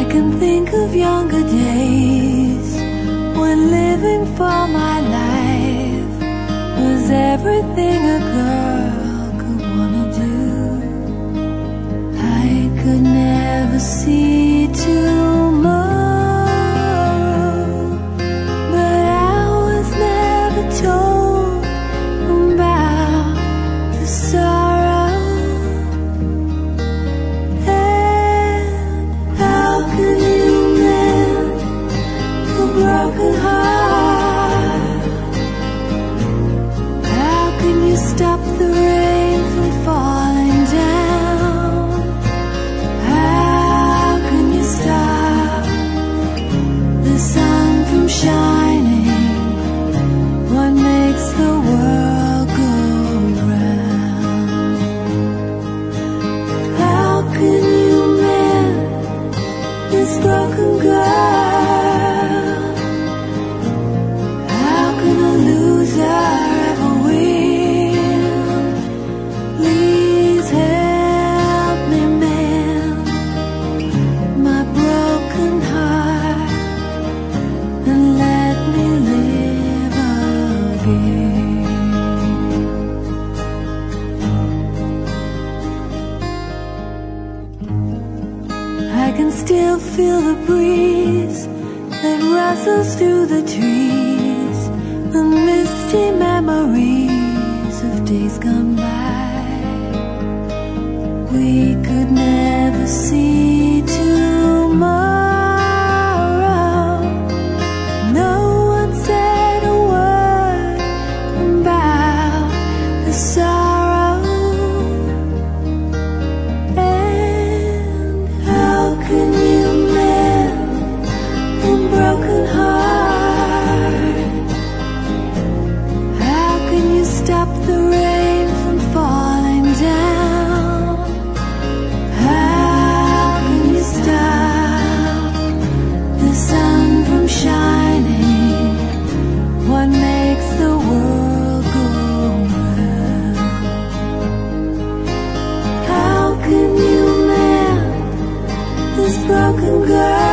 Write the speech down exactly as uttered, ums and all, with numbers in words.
can think of younger days when living for my life was everything a girl could wanna do. I could never see tomorrow, but I was never told about the sorrow. And how can you mend a broken heart? How can you stop the rain from falling down? How can you stop the sun from shining? What makes the world go round? How can you mend this broken girl? How can a loser ever win? Please help me mend my broken heart and let me live again. I can still feel the breeze that rustles through the trees, the misty memories of days gone by. We could never see tomorrow. No one said a word about the sorrow. And how can you mend a broken heart? How can you stop the rain from falling down? How can you stop the sun from shining? What makes the world go round? How can you mend this broken girl?